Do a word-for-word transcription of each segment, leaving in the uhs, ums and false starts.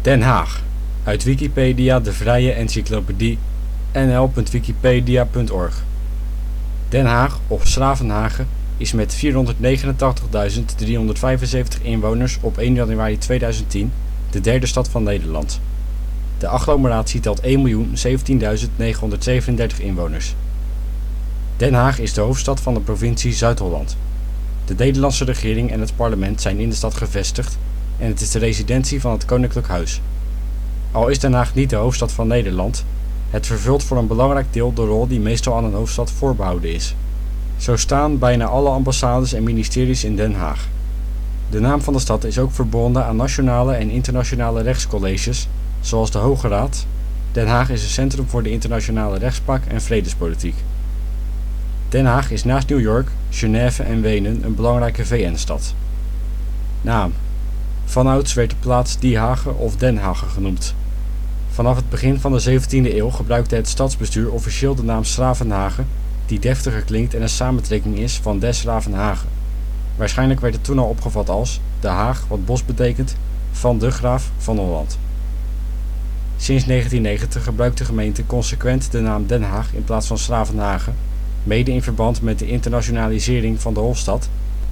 Den Haag, uit Wikipedia, de vrije encyclopedie, n l punt wikipedia punt org. Den Haag, of 's-Gravenhage, is met vierhonderdnegenentachtigduizend driehonderdvijfenzeventig inwoners op één januari tweeduizend tien de derde stad van Nederland. De agglomeratie telt één miljoen zeventienduizend negenhonderdzevenendertig inwoners. Den Haag is de hoofdstad van de provincie Zuid-Holland. De Nederlandse regering en het parlement zijn in de stad gevestigd en het is de residentie van het Koninklijk Huis. Al is Den Haag niet de hoofdstad van Nederland, het vervult voor een belangrijk deel de rol die meestal aan een hoofdstad voorbehouden is. Zo staan bijna alle ambassades en ministeries in Den Haag. De naam van de stad is ook verbonden aan nationale en internationale rechtscolleges, zoals de Hoge Raad. Den Haag is een centrum voor de internationale rechtspraak en vredespolitiek. Den Haag is naast New York, Genève en Wenen een belangrijke V N-stad. Naam. Vanouds werd de plaats Die Haage of Den Haage genoemd. Vanaf het begin van de zeventiende eeuw gebruikte het stadsbestuur officieel de naam 's-Gravenhage, die deftiger klinkt en een samentrekking is van des Gravenhage. Waarschijnlijk werd het toen al opgevat als de Haag, wat bos betekent, van de Graaf van Holland. Sinds negentien negentig gebruikt de gemeente consequent de naam Den Haag in plaats van 's-Gravenhage, mede in verband met de internationalisering van de Hofstad,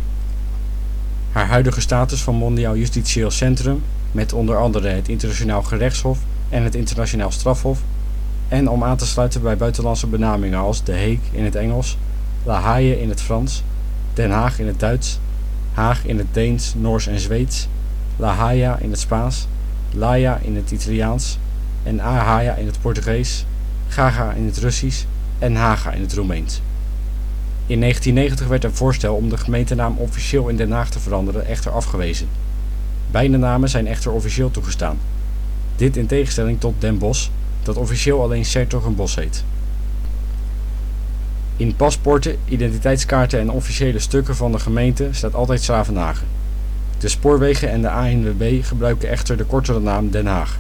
haar huidige status van mondiaal justitieel centrum, met onder andere het Internationaal Gerechtshof en het Internationaal Strafhof, en om aan te sluiten bij buitenlandse benamingen als The Hague in het Engels, La Haye in het Frans, Den Haag in het Duits, Haag in het Deens, Noors en Zweeds, La Haia in het Spaans, Laia in het Italiaans en Ahaia in het Portugees, Gaga in het Russisch en Haga in het Roemeens. In negentien negentig werd een voorstel om de gemeentenaam officieel in Den Haag te veranderen echter afgewezen. Beide namen zijn echter officieel toegestaan. Dit in tegenstelling tot Den Bosch, dat officieel alleen 's-Hertogenbosch heet. In paspoorten, identiteitskaarten en officiële stukken van de gemeente staat altijd 's-Gravenhage. De spoorwegen en de A N W B gebruiken echter de kortere naam Den Haag.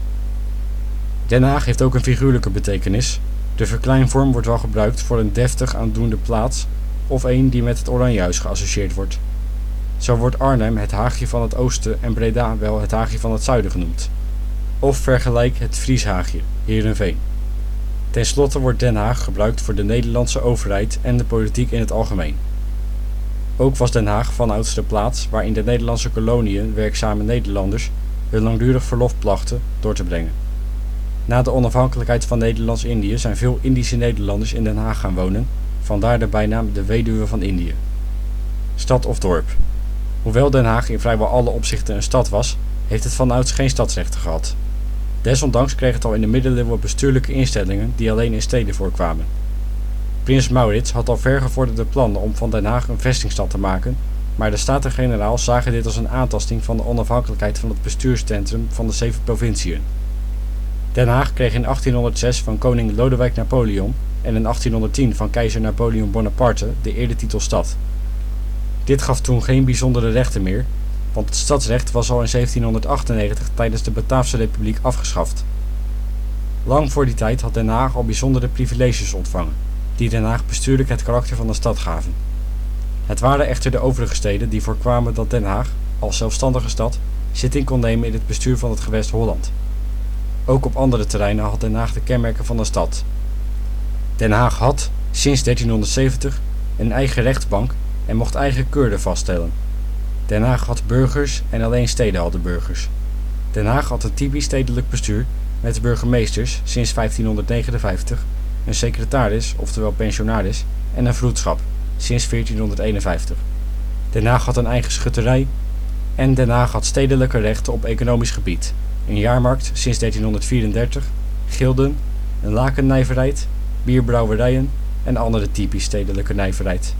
Den Haag heeft ook een figuurlijke betekenis. De verkleinvorm wordt wel gebruikt voor een deftig aandoende plaats of een die met het Oranjehuis geassocieerd wordt. Zo wordt Arnhem het Haagje van het Oosten en Breda wel het Haagje van het Zuiden genoemd. Of vergelijk het Frieshaagje, Heerenveen. Ten slotte wordt Den Haag gebruikt voor de Nederlandse overheid en de politiek in het algemeen. Ook was Den Haag vanouds de plaats waar in de Nederlandse koloniën werkzame Nederlanders hun langdurig verlof plachten door te brengen. Na de onafhankelijkheid van Nederlands-Indië zijn veel Indische Nederlanders in Den Haag gaan wonen, vandaar de bijnaam de Weduwe van Indië. Stad of dorp. Hoewel Den Haag in vrijwel alle opzichten een stad was, heeft het vanouds geen stadsrechten gehad. Desondanks kreeg het al in de middeleeuwen bestuurlijke instellingen die alleen in steden voorkwamen. Prins Maurits had al vergevorderde plannen om van Den Haag een vestingstad te maken, maar de Staten-Generaal zagen dit als een aantasting van de onafhankelijkheid van het bestuurscentrum van de zeven provinciën. Den Haag kreeg in achttienhonderdzes van koning Lodewijk Napoleon en in achttienhonderdtien van keizer Napoleon Bonaparte de eretitel stad. Dit gaf toen geen bijzondere rechten meer, want het stadsrecht was al in zeventienhonderdachtennegentig tijdens de Bataafse Republiek afgeschaft. Lang voor die tijd had Den Haag al bijzondere privileges ontvangen, die Den Haag bestuurlijk het karakter van een stad gaven. Het waren echter de overige steden die voorkwamen dat Den Haag, als zelfstandige stad, zitting kon nemen in het bestuur van het gewest Holland. Ook op andere terreinen had Den Haag de kenmerken van een stad. Den Haag had, sinds dertienhonderdzeventig, een eigen rechtbank en mocht eigen keurden vaststellen. Den Haag had burgers en alleen steden hadden burgers. Den Haag had een typisch stedelijk bestuur met burgemeesters sinds vijftienhonderdnegenenvijftig, een secretaris, oftewel pensionaris, en een vroedschap sinds veertienhonderdeenenvijftig. Den Haag had een eigen schutterij en Den Haag had stedelijke rechten op economisch gebied, een jaarmarkt sinds dertienhonderdvierendertig, gilden, een lakennijverheid, bierbrouwerijen en andere typisch stedelijke nijverheid.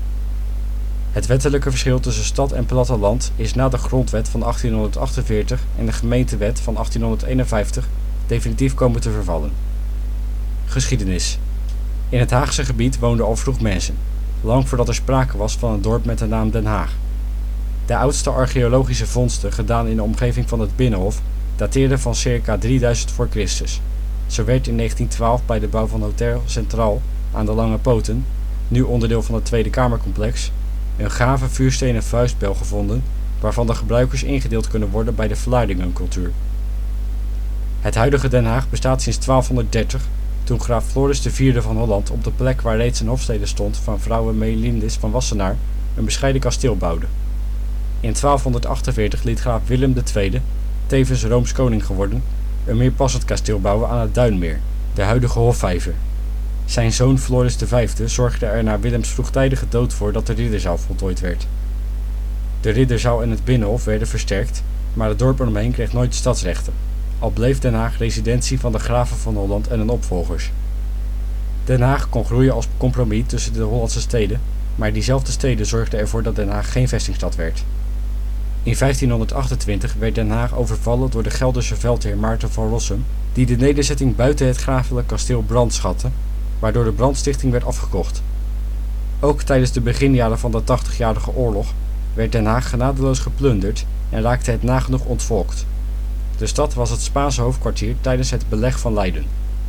Het wettelijke verschil tussen stad en platteland is na de grondwet van achttienhonderdachtenveertig en de gemeentewet van achttienhonderdeenenvijftig definitief komen te vervallen. Geschiedenis. In het Haagse gebied woonden al vroeg mensen, lang voordat er sprake was van een dorp met de naam Den Haag. De oudste archeologische vondsten gedaan in de omgeving van het Binnenhof dateerden van circa drieduizend voor Christus. Zo werd in negentien twaalf bij de bouw van Hotel Centraal aan de Lange Poten, nu onderdeel van het Tweede Kamercomplex, een gave vuurstenen vuistbel gevonden waarvan de gebruikers ingedeeld kunnen worden bij de Vlaardingencultuur. Het huidige Den Haag bestaat sinds twaalfhonderddertig, toen graaf Floris de vierde van Holland op de plek waar reeds een hofstede stond van vrouwe Melindis van Wassenaar een bescheiden kasteel bouwde. In twaalfhonderdachtenveertig liet graaf Willem de tweede, tevens Rooms koning geworden, een meer passend kasteel bouwen aan het Duinmeer, de huidige Hofvijver. Zijn zoon Floris de vijfde zorgde er na Willems vroegtijdige dood voor dat de ridderzaal voltooid werd. De ridderzaal en het binnenhof werden versterkt, maar het dorp eromheen kreeg nooit stadsrechten, al bleef Den Haag residentie van de graven van Holland en hun opvolgers. Den Haag kon groeien als compromis tussen de Hollandse steden, maar diezelfde steden zorgden ervoor dat Den Haag geen vestingstad werd. In vijftienhonderdachtentwintig werd Den Haag overvallen door de Gelderse veldheer Maarten van Rossum, die de nederzetting buiten het grafelijk kasteel brandschatte, waardoor de brandstichting werd afgekocht. Ook tijdens de beginjaren van de Tachtigjarige Oorlog werd Den Haag genadeloos geplunderd en raakte het nagenoeg ontvolkt. De stad was het Spaanse hoofdkwartier tijdens het beleg van Leiden.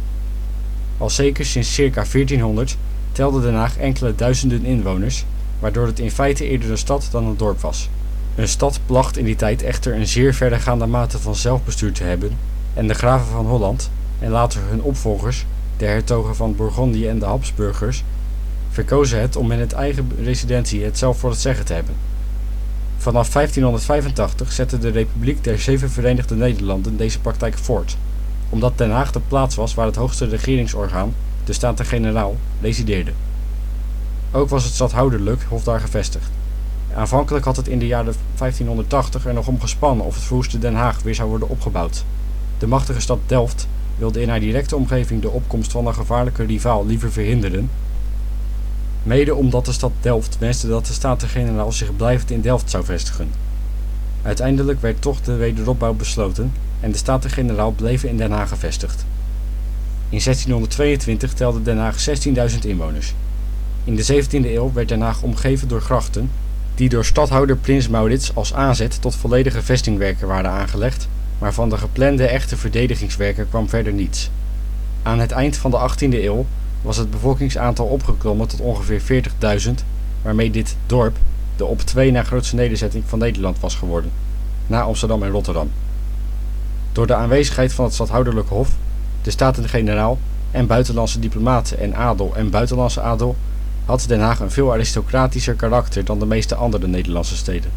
Al zeker sinds circa veertienhonderd telde Den Haag enkele duizenden inwoners, waardoor het in feite eerder een stad dan een dorp was. Een stad placht in die tijd echter een zeer verregaande mate van zelfbestuur te hebben en de graven van Holland, en later hun opvolgers, de hertogen van Bourgondië en de Habsburgers, verkozen het om in het eigen residentie het zelf voor het zeggen te hebben. Vanaf vijftienhonderdvijfentachtig zette de Republiek der Zeven Verenigde Nederlanden deze praktijk voort, omdat Den Haag de plaats was waar het hoogste regeringsorgaan, de Staten-Generaal, resideerde. Ook was het stadhouderlijk hof daar gevestigd. Aanvankelijk had het in de jaren vijftienhonderdtachtig er nog om gespannen of het verwoeste Den Haag weer zou worden opgebouwd. De machtige stad Delft wilde in haar directe omgeving de opkomst van een gevaarlijke rivaal liever verhinderen, mede omdat de stad Delft wenste dat de Staten-Generaal zich blijvend in Delft zou vestigen. Uiteindelijk werd toch de wederopbouw besloten en de Staten-Generaal bleven in Den Haag gevestigd. In zestienhonderdtweeëntwintig telde Den Haag zestienduizend inwoners. In de zeventiende eeuw werd Den Haag omgeven door grachten, die door stadhouder Prins Maurits als aanzet tot volledige vestingwerken waren aangelegd, maar van de geplande echte verdedigingswerken kwam verder niets. Aan het eind van de achttiende eeuw was het bevolkingsaantal opgeklommen tot ongeveer veertigduizend, waarmee dit dorp de op twee na grootste nederzetting van Nederland was geworden, na Amsterdam en Rotterdam. Door de aanwezigheid van het stadhouderlijk hof, de Staten-Generaal en buitenlandse diplomaten en adel en buitenlandse adel had Den Haag een veel aristocratischer karakter dan de meeste andere Nederlandse steden.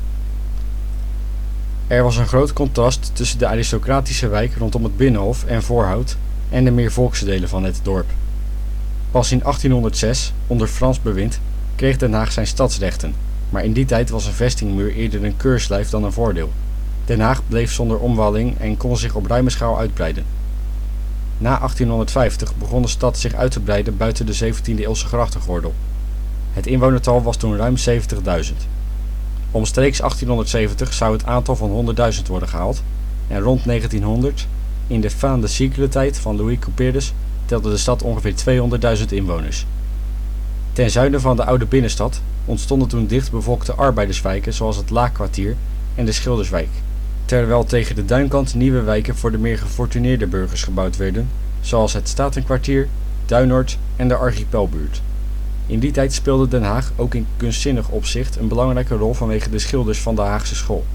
Er was een groot contrast tussen de aristocratische wijk rondom het Binnenhof en Voorhout en de meer volkse delen van het dorp. Pas in achttienhonderdzes, onder Frans bewind, kreeg Den Haag zijn stadsrechten, maar in die tijd was een vestingmuur eerder een keurslijf dan een voordeel. Den Haag bleef zonder omwalling en kon zich op ruime schaal uitbreiden. Na achttienhonderdvijftig begon de stad zich uit te breiden buiten de zeventiende-eeuwse grachtengordel. Het inwonertal was toen ruim zeventigduizend. Omstreeks achttienhonderdzeventig zou het aantal van honderdduizend worden gehaald en rond negentienhonderd, in de fin de siècle tijd van Louis Couperus, telde de stad ongeveer tweehonderdduizend inwoners. Ten zuiden van de oude binnenstad ontstonden toen dichtbevolkte arbeiderswijken zoals het Laakkwartier en de Schilderswijk, terwijl tegen de duinkant nieuwe wijken voor de meer gefortuneerde burgers gebouwd werden, zoals het Statenkwartier, Duinoord en de Archipelbuurt. In die tijd speelde Den Haag ook in kunstzinnig opzicht een belangrijke rol vanwege de schilders van de Haagse school.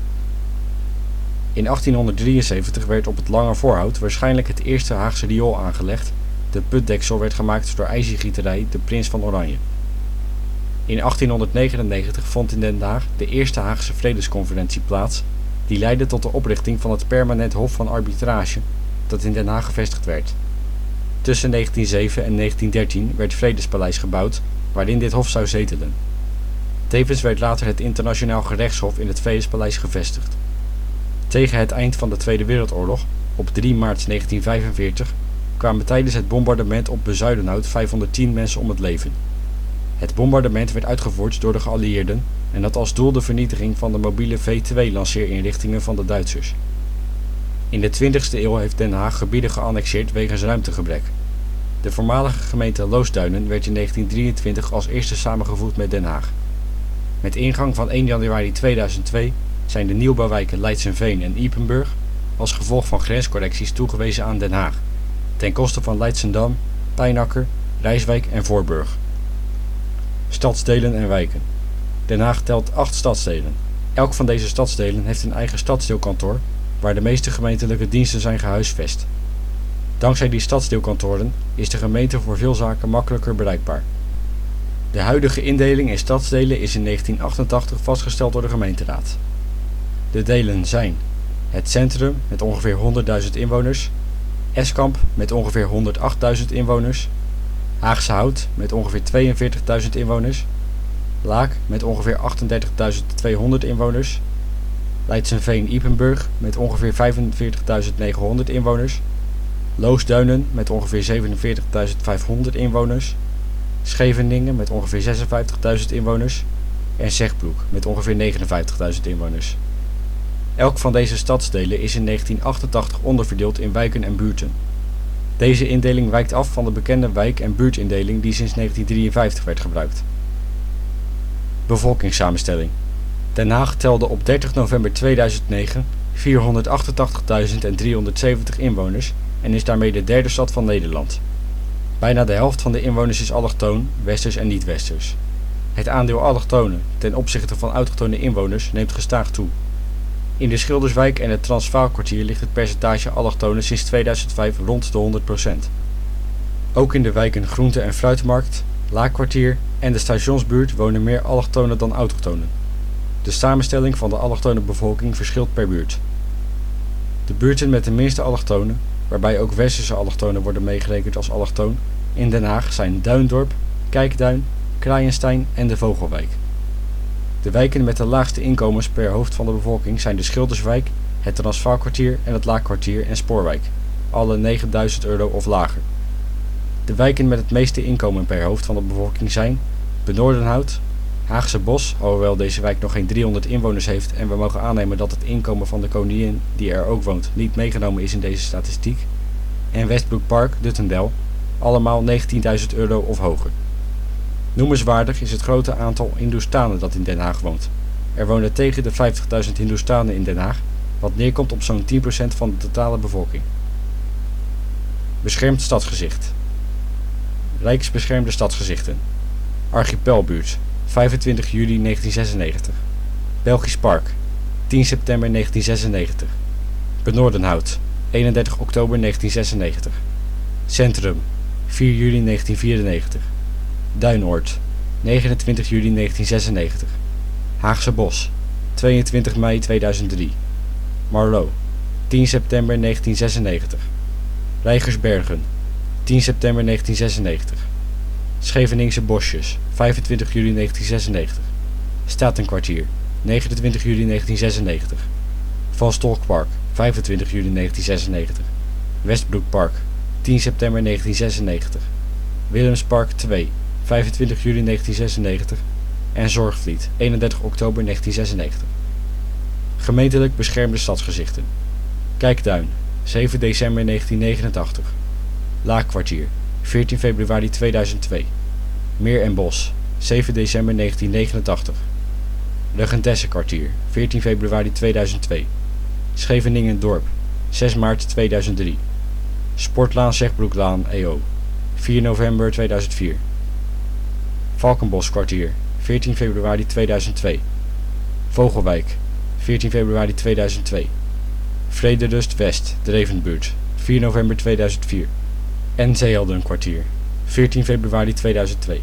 In achttienhonderddrieënzeventig werd op het Lange Voorhout waarschijnlijk het eerste Haagse riool aangelegd. De putdeksel werd gemaakt door ijzergieterij de Prins van Oranje. In achttienhonderdnegenennegentig vond in Den Haag de eerste Haagse Vredesconferentie plaats, die leidde tot de oprichting van het Permanent Hof van Arbitrage, dat in Den Haag gevestigd werd. Tussen negentien zeven en negentien dertien werd Vredespaleis gebouwd, waarin dit hof zou zetelen. Tevens werd later het Internationaal Gerechtshof in het Vredespaleis gevestigd. Tegen het eind van de Tweede Wereldoorlog, op drie maart negentien vijfenveertig, kwamen tijdens het bombardement op Bezuidenhout vijfhonderdtien mensen om het leven. Het bombardement werd uitgevoerd door de geallieerden en had als doel de vernietiging van de mobiele V twee lanceerinrichtingen van de Duitsers. In de twintigste eeuw heeft Den Haag gebieden geannexeerd wegens ruimtegebrek. De voormalige gemeente Loosduinen werd in negentien drieëntwintig als eerste samengevoegd met Den Haag. Met ingang van één januari tweeduizend twee zijn de nieuwbouwwijken Leidsenveen en Ypenburg als gevolg van grenscorrecties toegewezen aan Den Haag, ten koste van Leidsendam, Pijnacker, Rijswijk en Voorburg. Stadsdelen en wijken. Den Haag telt acht stadsdelen. Elk van deze stadsdelen heeft een eigen stadsdeelkantoor, waar de meeste gemeentelijke diensten zijn gehuisvest. Dankzij die stadsdeelkantoren is de gemeente voor veel zaken makkelijker bereikbaar. De huidige indeling in stadsdelen is in negentien achtentachtig vastgesteld door de gemeenteraad. De delen zijn: het centrum met ongeveer honderdduizend inwoners, Eskamp met ongeveer honderdachttduizend inwoners, Haagse Hout met ongeveer tweeënveertigduizend inwoners, Laak met ongeveer achtendertigduizend tweehonderd inwoners, Leidsenveen-Ypenburg met ongeveer vijfenveertigduizend negenhonderd inwoners, Loosduinen met ongeveer zevenenveertigduizend vijfhonderd inwoners, Scheveningen met ongeveer zesenvijftigduizend inwoners en Zegbroek met ongeveer negenenvijftigduizend inwoners. Elk van deze stadsdelen is in negentien achtentachtig onderverdeeld in wijken en buurten. Deze indeling wijkt af van de bekende wijk- en buurtindeling die sinds negentien drieënvijftig werd gebruikt. Bevolkingssamenstelling. Den Haag telde op dertig november tweeduizend negen vierhonderdachtentachtigduizend driehonderdzeventig inwoners en is daarmee de derde stad van Nederland. Bijna de helft van de inwoners is allochtoon, westers en niet-westers. Het aandeel allochtonen ten opzichte van autochtone inwoners neemt gestaag toe. In de Schilderswijk en het Transvaalkwartier ligt het percentage allochtonen sinds tweeduizend vijf rond de honderd procent. Ook in de wijken Groente- en Fruitmarkt, Laakkwartier en de Stationsbuurt wonen meer allochtonen dan autochtonen. De samenstelling van de allochtone bevolking verschilt per buurt. De buurten met de minste allochtonen, waarbij ook westerse allochtonen worden meegerekend als allochtoon, in Den Haag zijn Duindorp, Kijkduin, Kraaienstein en de Vogelwijk. De wijken met de laagste inkomens per hoofd van de bevolking zijn de Schilderswijk, het Transvaalkwartier en het Laakkwartier en Spoorwijk, alle negenduizend euro of lager. De wijken met het meeste inkomen per hoofd van de bevolking zijn Benoordenhout, Haagse Bos, alhoewel deze wijk nog geen driehonderd inwoners heeft en we mogen aannemen dat het inkomen van de koningin die er ook woont niet meegenomen is in deze statistiek, en Westbroekpark, Duttendel, allemaal negentienduizend euro of hoger. Noemenswaardig is het grote aantal Hindoestanen dat in Den Haag woont. Er wonen tegen de vijftigduizend Hindoestanen in Den Haag, wat neerkomt op zo'n tien procent van de totale bevolking. Beschermd stadsgezicht. Rijksbeschermde stadsgezichten. Archipelbuurt, vijfentwintig juli negentien zesennegentig. Belgisch Park, tien september negentien zesennegentig. Benoordenhout, eenendertig oktober negentien zesennegentig. Centrum, vier juli negentien vierennegentig. Duinoord, negenentwintig juli negentien zesennegentig. Haagse Bos, tweeëntwintig mei tweeduizend drie. Marlo, tien september negentien zesennegentig. Rijgersbergen, tien september negentien zesennegentig. Scheveningse Bosjes, vijfentwintig juli negentien zesennegentig. Statenkwartier, negenentwintig juli negentien zesennegentig. Van Stolkpark, vijfentwintig juli negentien zesennegentig. Westbroekpark, tien september negentien zesennegentig. Willemspark twee, vijfentwintig juli negentien zesennegentig. En Zorgvliet, eenendertig oktober negentien zesennegentig. Gemeentelijk beschermde stadsgezichten. Kijkduin, zeven december negentien negenentachtig. Laakkwartier, veertien februari tweeduizend twee. Meer en Bos, zeven december negentien negenentachtig. Regentessenkwartier, veertien februari tweeduizend twee. Scheveningen Dorp, zes maart tweeduizend drie. Sportlaan Zegbroeklaan E O, vier november tweeduizend vier. Valkenboskwartier, veertien februari tweeduizend twee. Vogelwijk, veertien februari tweeduizend twee. Vrederust West, Drevenbuurt, vier november tweeduizend vier. En Zeeldenkwartier, veertien februari tweeduizend twee.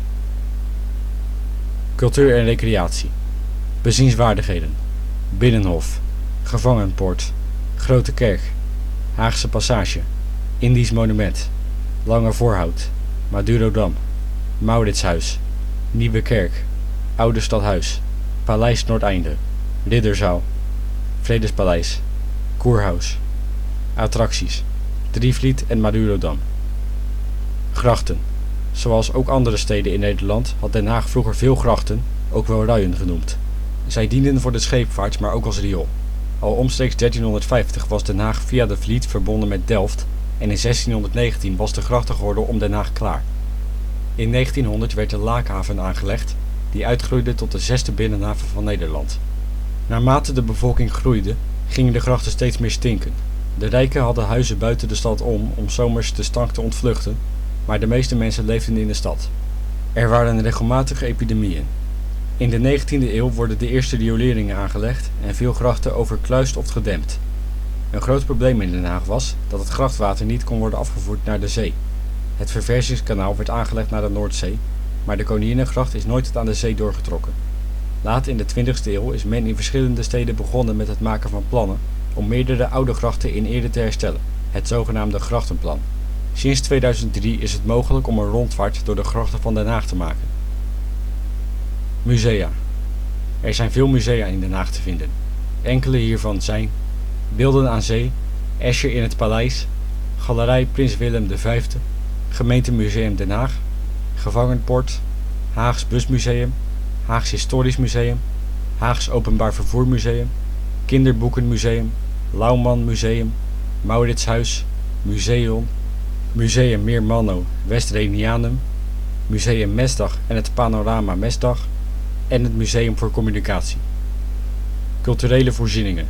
Cultuur en recreatie. Bezienswaardigheden. Binnenhof, Gevangenpoort, Grote Kerk, Haagse Passage, Indisch Monument, Lange Voorhout, Madurodam, Mauritshuis, Nieuwe Kerk, Oude Stadhuis, Paleis Noordeinde, Ridderzaal, Vredespaleis, Koerhuis. Attracties, Drievliet en Madurodam. Grachten. Zoals ook andere steden in Nederland had Den Haag vroeger veel grachten, ook wel ruien genoemd. Zij dienden voor de scheepvaart, maar ook als riool. Al omstreeks dertienhonderdvijftig was Den Haag via de Vliet verbonden met Delft en in zestienhonderdnegentien was de grachtengordel om Den Haag klaar. In negentienhonderd werd de Laakhaven aangelegd, die uitgroeide tot de zesde binnenhaven van Nederland. Naarmate de bevolking groeide, gingen de grachten steeds meer stinken. De rijken hadden huizen buiten de stad om, om zomers de stank te ontvluchten, maar de meeste mensen leefden in de stad. Er waren regelmatige epidemieën. In de negentiende eeuw worden de eerste rioleringen aangelegd en veel grachten overkluist of gedempt. Een groot probleem in Den Haag was dat het grachtwater niet kon worden afgevoerd naar de zee. Het verversingskanaal werd aangelegd naar de Noordzee, maar de Koninginnegracht is nooit tot aan de zee doorgetrokken. Laat in de twintigste eeuw is men in verschillende steden begonnen met het maken van plannen om meerdere oude grachten in ere te herstellen, het zogenaamde grachtenplan. Sinds tweeduizend drie is het mogelijk om een rondvaart door de grachten van Den Haag te maken. Musea. Er zijn veel musea in Den Haag te vinden. Enkele hiervan zijn Beelden aan Zee, Escher in het Paleis, Galerij Prins Willem de Vijfde, Gemeentemuseum Den Haag, Gevangenpoort, Haags Busmuseum, Haags Historisch Museum, Haags Openbaar Vervoer Museum, Kinderboekenmuseum, Lauwman Museum, Mauritshuis, Museon, Museum Meermanno Westrenianum, Museum Mesdag en het Panorama Mesdag en het Museum voor Communicatie. Culturele voorzieningen: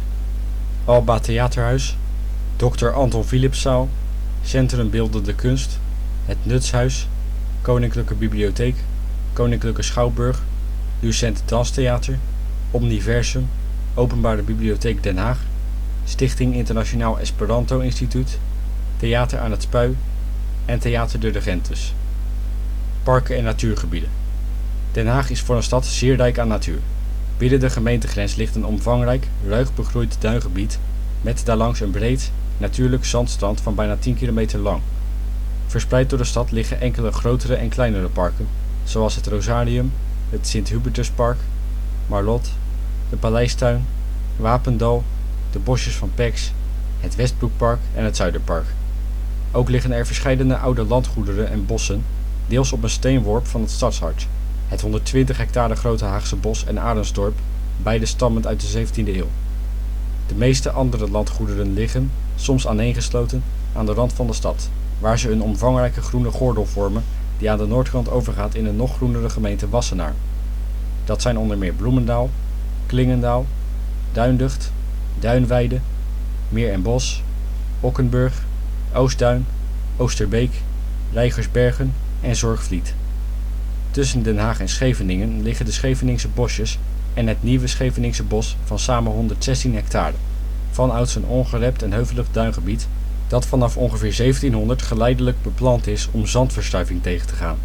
Alba Theaterhuis, dokter Anton Philipszaal, Centrum Beeldende Kunst, het Nutshuis, Koninklijke Bibliotheek, Koninklijke Schouwburg, Lucent Danstheater, Omniversum, Openbare Bibliotheek Den Haag, Stichting Internationaal Esperanto Instituut, Theater aan het Spui en Theater de Regentes. Parken en natuurgebieden. Den Haag is voor een stad zeer rijk aan natuur. Binnen de gemeentegrens ligt een omvangrijk, ruig begroeid duingebied met daarlangs een breed, natuurlijk zandstrand van bijna tien kilometer lang. Verspreid door de stad liggen enkele grotere en kleinere parken, zoals het Rosarium, het Sint-Hubertuspark, Marlot, de Paleistuin, Wapendal, de bosjes van Pex, het Westbroekpark en het Zuiderpark. Ook liggen er verscheidene oude landgoederen en bossen, deels op een steenworp van het stadshart, het honderdtwintig hectare grote Haagse Bos en Arendsdorp, beide stammend uit de zeventiende eeuw. De meeste andere landgoederen liggen, soms aaneengesloten, aan de rand van de stad, waar ze een omvangrijke groene gordel vormen die aan de noordkant overgaat in een nog groenere gemeente Wassenaar. Dat zijn onder meer Bloemendaal, Klingendaal, Duinducht, Duinweide, Meer en Bos, Okkenburg, Oostduin, Oosterbeek, Rijgersbergen en Zorgvliet. Tussen Den Haag en Scheveningen liggen de Scheveningse bosjes en het nieuwe Scheveningse bos van samen honderdzestien hectare, vanouds een ongerept en heuvelig duingebied dat vanaf ongeveer zeventienhonderd geleidelijk beplant is om zandverstuiving tegen te gaan.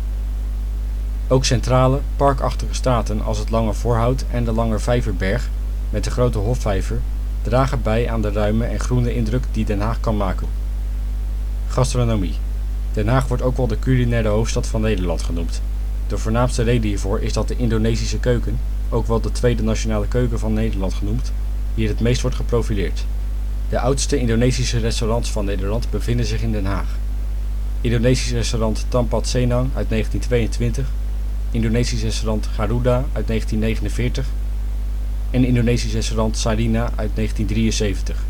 Ook centrale, parkachtige straten als het Lange Voorhout en de Lange Vijverberg met de grote Hofvijver dragen bij aan de ruime en groene indruk die Den Haag kan maken. Gastronomie. Den Haag wordt ook wel de culinaire hoofdstad van Nederland genoemd. De voornaamste reden hiervoor is dat de Indonesische keuken, ook wel de tweede nationale keuken van Nederland genoemd, hier het meest wordt geprofileerd. De oudste Indonesische restaurants van Nederland bevinden zich in Den Haag. Indonesisch restaurant Tempat Senang uit negentien tweeëntwintig, Indonesisch restaurant Garuda uit negentien negenenveertig en Indonesisch restaurant Sarina uit negentien drieënzeventig.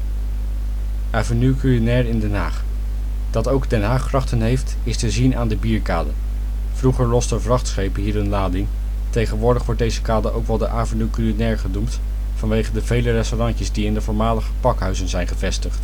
Avenue Culinaire in Den Haag. Dat ook Den Haag grachten heeft, is te zien aan de Bierkade. Vroeger losten vrachtschepen hier een lading. Tegenwoordig wordt deze kade ook wel de Avenue Culinaire genoemd, vanwege de vele restaurantjes die in de voormalige pakhuizen zijn gevestigd.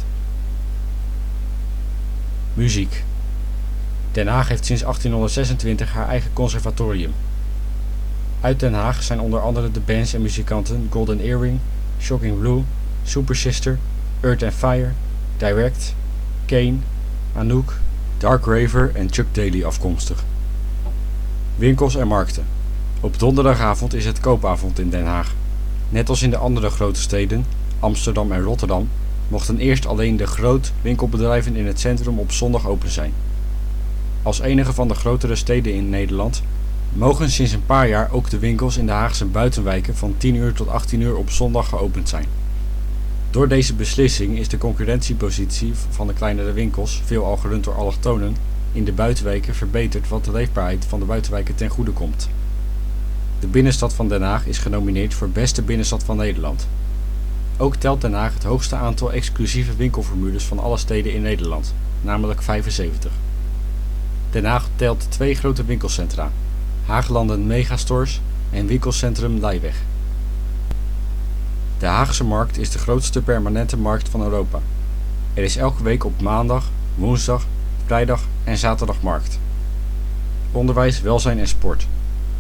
Muziek. Den Haag heeft sinds achttienhonderdzesentwintig haar eigen conservatorium. Uit Den Haag zijn onder andere de bands en muzikanten Golden Earring, Shocking Blue, Super Sister, Earth and Fire, Direct, Kane, Anouk, Dark Raver en Chuck Daly afkomstig. Winkels en markten. Op donderdagavond is het koopavond in Den Haag. Net als in de andere grote steden, Amsterdam en Rotterdam, mochten eerst alleen de groot winkelbedrijven in het centrum op zondag open zijn. Als enige van de grotere steden in Nederland mogen sinds een paar jaar ook de winkels in de Haagse buitenwijken van tien uur tot achttien uur op zondag geopend zijn. Door deze beslissing is de concurrentiepositie van de kleinere winkels, veelal gerund door allochtonen, in de buitenwijken verbeterd wat de leefbaarheid van de buitenwijken ten goede komt. De binnenstad van Den Haag is genomineerd voor beste binnenstad van Nederland. Ook telt Den Haag het hoogste aantal exclusieve winkelformules van alle steden in Nederland, namelijk vijfenzeventig. Den Haag telt twee grote winkelcentra, Haaglanden Megastores en winkelcentrum Leiweg. De Haagse Markt is de grootste permanente markt van Europa. Er is elke week op maandag, woensdag, vrijdag en zaterdag markt. Onderwijs, welzijn en sport.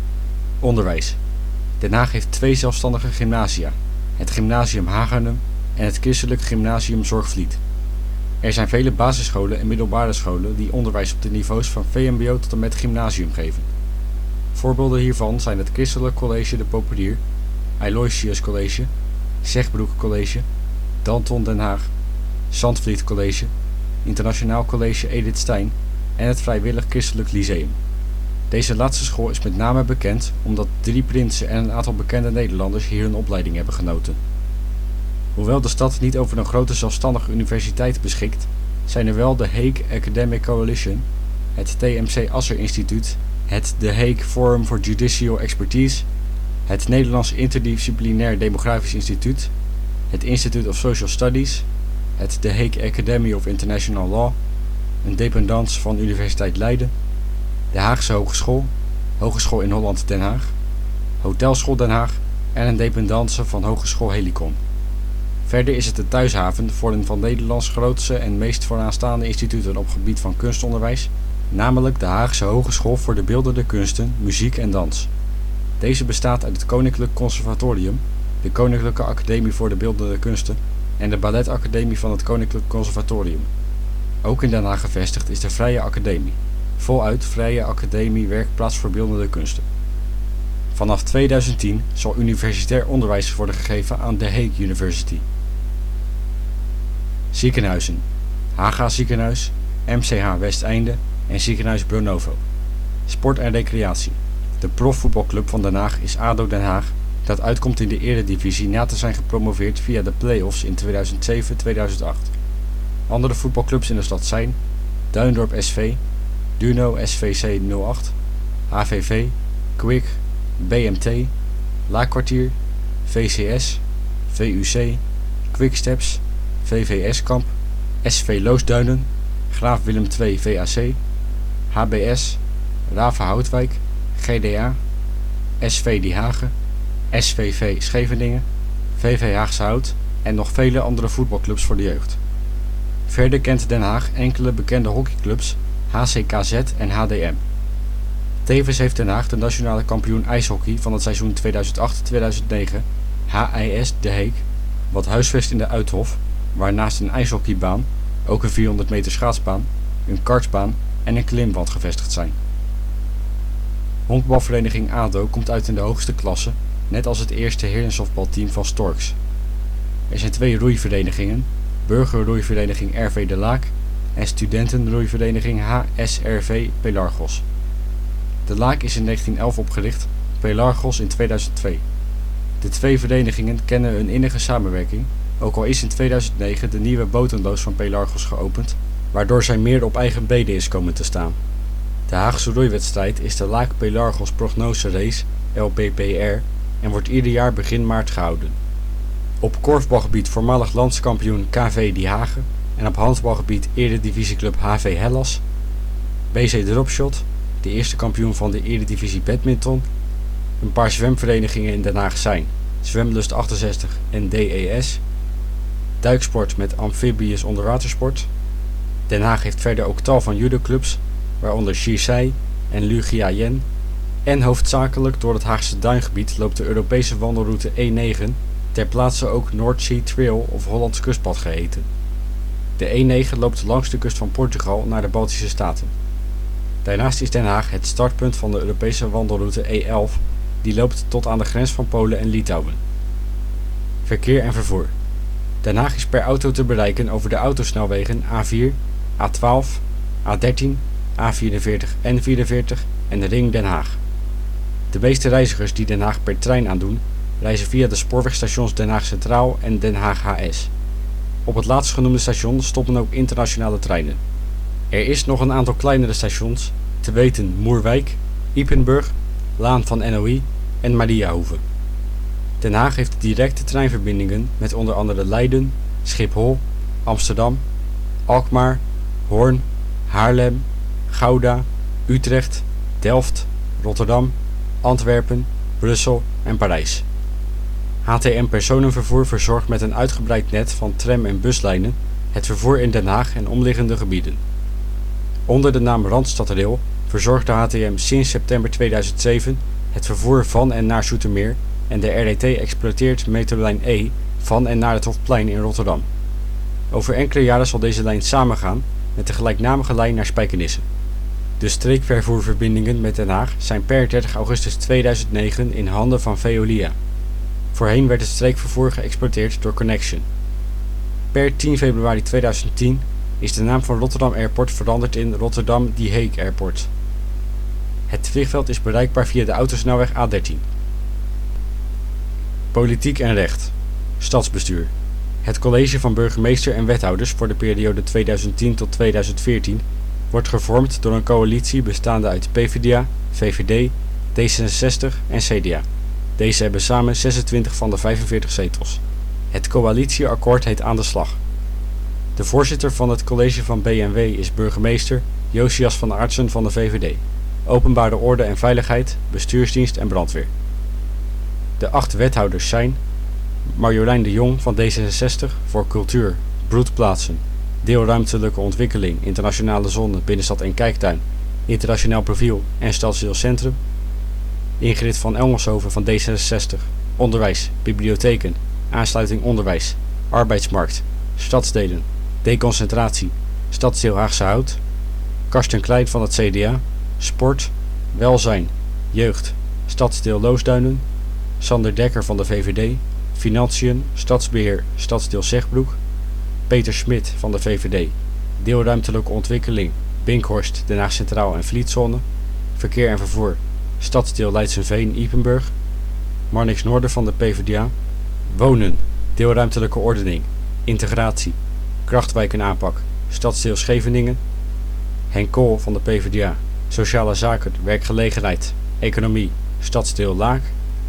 Onderwijs. Den Haag heeft twee zelfstandige gymnasia. Het Gymnasium Haganum en het Christelijk Gymnasium Zorgvliet. Er zijn vele basisscholen en middelbare scholen die onderwijs op de niveaus van V M B O tot en met gymnasium geven. Voorbeelden hiervan zijn het Christelijk College De Populier, Aloysius College, Zegbroek College, Danton Den Haag, Zandvliet College, Internationaal College Edith Stein en het Vrijwillig Christelijk Lyceum. Deze laatste school is met name bekend omdat drie prinsen en een aantal bekende Nederlanders hier hun opleiding hebben genoten. Hoewel de stad niet over een grote zelfstandige universiteit beschikt, zijn er wel de Hague Academic Coalition, het T M C Asser Instituut, het The Hague Forum for Judicial Expertise, het Nederlands Interdisciplinair Demografisch Instituut, het Institute of Social Studies, het The Hague Academy of International Law, een dependance van Universiteit Leiden, de Haagse Hogeschool, Hogeschool in Holland Den Haag, Hotelschool Den Haag en een dependance van Hogeschool Helicon. Verder is het de thuishaven voor een van Nederlands grootste en meest vooraanstaande instituten op gebied van kunstonderwijs, namelijk de Haagse Hogeschool voor de Beeldende Kunsten, Muziek en Dans. Deze bestaat uit het Koninklijk Conservatorium, de Koninklijke Academie voor de Beeldende Kunsten en de Balletacademie van het Koninklijk Conservatorium. Ook in Den Haag gevestigd is de Vrije Academie, voluit Vrije Academie Werkplaats voor Beeldende Kunsten. Vanaf tweeduizend tien zal universitair onderwijs worden gegeven aan de Hague University. Ziekenhuizen: Haga Ziekenhuis, M C H Westeinde en Ziekenhuis Bronovo. Sport en recreatie: de profvoetbalclub van Den Haag is A D O Den Haag, dat uitkomt in de Eredivisie na te zijn gepromoveerd via de play-offs in tweeduizend zeven tweeduizend acht. Andere voetbalclubs in de stad zijn Duindorp S V, Duno S V C nul acht, H V V, Kwik, B M T, Laakkwartier, V C S, V U C, Quicksteps, V V S Kamp, S V Loosduinen, Graaf Willem twee V A C, H B S, Ravenhoutwijk, G D A, S V Die Hagen, S V V Scheveningen, V V Haagse Hout en nog vele andere voetbalclubs voor de jeugd. Verder kent Den Haag enkele bekende hockeyclubs H C K Z en H D M. Tevens heeft Den Haag de nationale kampioen ijshockey van het seizoen tweeduizend acht tweeduizend negen, H I S De Hague, wat huisvest in de Uithof, waar naast een ijshockeybaan ook een vierhonderd meter schaatsbaan, een kartbaan en een klimwand gevestigd zijn. Honkbalvereniging A D O komt uit in de hoogste klasse, net als het eerste herensoftbalteam van Storks. Er zijn twee roeiverenigingen, burgerroeivereniging R V De Laak en studentenroeivereniging H S R V Pelargos. De Laak is in negentien elf opgericht, Pelargos in tweeduizend twee. De twee verenigingen kennen een innige samenwerking, ook al is in tweeduizend negen de nieuwe botenloos van Pelargos geopend, waardoor zij meer op eigen benen is komen te staan. De Haagse roeiwedstrijd is de Laak Pelargos Prognose Race, L P P R, en wordt ieder jaar begin maart gehouden. Op korfbalgebied voormalig landskampioen K V Die Hagen en op handbalgebied Eredivisieclub H V Hellas, B C Dropshot, de eerste kampioen van de Eredivisie Badminton. Een paar zwemverenigingen in Den Haag zijn Zwemlust achtenzestig en D E S, duiksport met Amphibious onderwatersport. Den Haag heeft verder ook tal van judoclubs, waaronder Shirsei en Lugia Yen, en hoofdzakelijk door het Haagse duingebied loopt de Europese wandelroute E negen, ter plaatse ook North Sea Trail of Hollands Kustpad geheten. De E negen loopt langs de kust van Portugal naar de Baltische Staten. Daarnaast is Den Haag het startpunt van de Europese wandelroute E elf, die loopt tot aan de grens van Polen en Litouwen. Verkeer en vervoer. Den Haag is per auto te bereiken over de autosnelwegen A vier, A twaalf, A dertien, A vierenveertig en vierenveertig en de Ring Den Haag. De meeste reizigers die Den Haag per trein aandoen, reizen via de spoorwegstations Den Haag Centraal en Den Haag H S. Op het laatstgenoemde station stoppen ook internationale treinen. Er is nog een aantal kleinere stations, te weten Moerwijk, Ypenburg, Laan van N O I en Mariahoeve. Den Haag heeft directe treinverbindingen met onder andere Leiden, Schiphol, Amsterdam, Alkmaar, Hoorn, Haarlem, Gouda, Utrecht, Delft, Rotterdam, Antwerpen, Brussel en Parijs. H T M Personenvervoer verzorgt met een uitgebreid net van tram- en buslijnen het vervoer in Den Haag en omliggende gebieden. Onder de naam Randstadrail verzorgt de H T M sinds september tweeduizend zeven het vervoer van en naar Zoetermeer en de R E T exploiteert metrolijn E van en naar het Hofplein in Rotterdam. Over enkele jaren zal deze lijn samengaan met de gelijknamige lijn naar Spijkenisse. De streekvervoerverbindingen met Den Haag zijn per dertig augustus tweeduizend negen in handen van Veolia. Voorheen werd het streekvervoer geëxploiteerd door Connection. Per tien februari tweeduizend tien is de naam van Rotterdam Airport veranderd in Rotterdam De Hague Airport. Het vliegveld is bereikbaar via de autosnelweg A dertien. Politiek en recht. Stadsbestuur. Het college van burgemeester en wethouders voor de periode tweeduizend tien tot tweeduizend veertien wordt gevormd door een coalitie bestaande uit PvdA, V V D, D zesenzestig en C D A. Deze hebben samen zesentwintig van de vijfenveertig zetels. Het coalitieakkoord heet Aan de Slag. De voorzitter van het college van B en W is burgemeester Josias van Aartsen van de V V D. Openbare orde en veiligheid, bestuursdienst en brandweer. De acht wethouders zijn Marjolein de Jong van D zesenzestig voor cultuur, broedplaatsen, deelruimtelijke ontwikkeling, internationale zone, binnenstad en kijktuin, internationaal profiel en stadsdeel centrum. Ingrid van Elmelshoven van D zesenzestig, onderwijs, bibliotheken, aansluiting onderwijs, arbeidsmarkt, stadsdelen, deconcentratie, stadsdeel Haagse Hout. Karsten Klein van het C D A, sport, welzijn, jeugd, stadsdeel Loosduinen. Sander Dekker van de V V D, financiën, stadsbeheer, stadsdeel Zegbroek. Peter Smit van de V V D, deelruimtelijke ontwikkeling, Binkhorst, Den Haag Centraal en Vlietzone. Verkeer en vervoer, stadsdeel Leidsenveen-Ypenburg. Marnix Noorder van de PvdA, wonen, deelruimtelijke ordening, integratie, krachtwijkenaanpak, stadsdeel Scheveningen. Henk Kool van de PvdA, sociale zaken, werkgelegenheid, economie, stadsdeel Laak.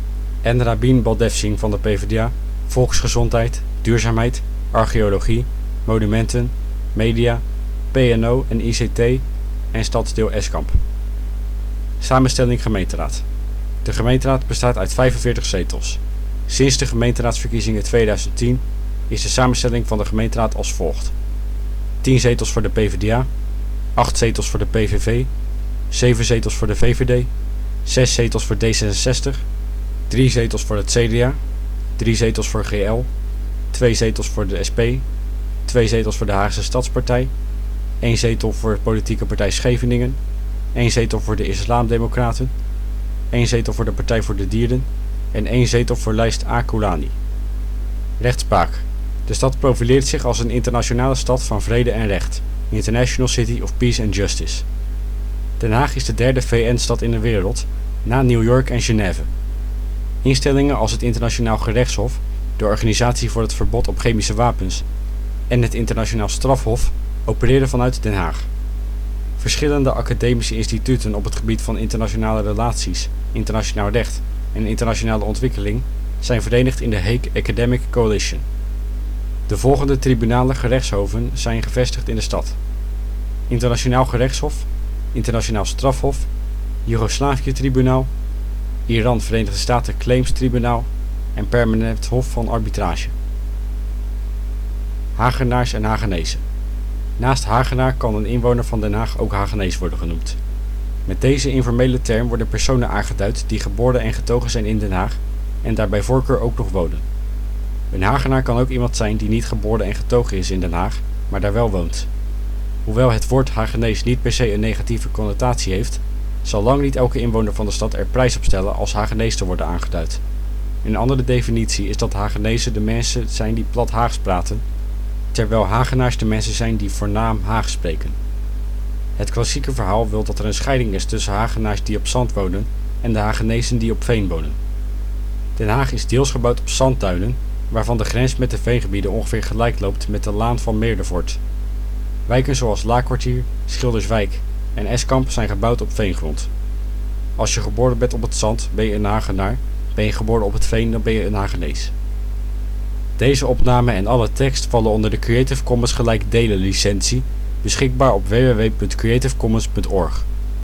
En Rabin Baldefsing van de PvdA, volksgezondheid, duurzaamheid, archeologie, monumenten, media, P N O en I C T en stadsdeel Eskamp. Samenstelling gemeenteraad. De gemeenteraad bestaat uit vijfenveertig zetels. Sinds de gemeenteraadsverkiezingen tweeduizend tien is de samenstelling van de gemeenteraad als volgt: tien zetels voor de PvdA, acht zetels voor de P V V, zeven zetels voor de V V D, zes zetels voor D zesenzestig, drie zetels voor het C D A, drie zetels voor G L, twee zetels voor de S P, twee zetels voor de Haagse Stadspartij, één zetel voor de politieke partij Scheveningen, één zetel voor de Islamdemocraten, één zetel voor de Partij voor de Dieren en één zetel voor lijst A. Koulani. Rechtspraak. De stad profileert zich als een internationale stad van vrede en recht, International City of Peace and Justice. Den Haag is de derde V N-stad in de wereld, na New York en Genève. Instellingen als het Internationaal Gerechtshof, de Organisatie voor het Verbod op Chemische Wapens en het Internationaal Strafhof opereren vanuit Den Haag. Verschillende academische instituten op het gebied van internationale relaties, internationaal recht en internationale ontwikkeling zijn verenigd in de Hague Academic Coalition. De volgende tribunalen gerechtshoven zijn gevestigd in de stad: Internationaal Gerechtshof, Internationaal Strafhof, Joegoslavië-tribunaal, Iran Verenigde Staten Claims Tribunaal en Permanent Hof van Arbitrage. Hagenaars en Hagenezen. Naast Hagenaar kan een inwoner van Den Haag ook Hagenees worden genoemd. Met deze informele term worden personen aangeduid die geboren en getogen zijn in Den Haag en daar bij voorkeur ook nog wonen. Een Hagenaar kan ook iemand zijn die niet geboren en getogen is in Den Haag, maar daar wel woont. Hoewel het woord Hagenees niet per se een negatieve connotatie heeft, zal lang niet elke inwoner van de stad er prijs op stellen als Hagenees te worden aangeduid. Een andere definitie is dat Hagenezen de mensen zijn die plat Haags praten, terwijl Hagenaars de mensen zijn die voornaam Haags spreken. Het klassieke verhaal wil dat er een scheiding is tussen Hagenaars die op zand wonen en de Hagenezen die op veen wonen. Den Haag is deels gebouwd op zandduinen, waarvan de grens met de veengebieden ongeveer gelijk loopt met de Laan van Meerdervoort. Wijken zoals Laakkwartier, Schilderswijk en Eskamp zijn gebouwd op veengrond. Als je geboren bent op het zand, ben je een Hagenaar. Ben je geboren op het veen, dan ben je een Hagenees. Deze opname en alle tekst vallen onder de Creative Commons gelijk delen licentie, beschikbaar op w w w punt creative commons punt org.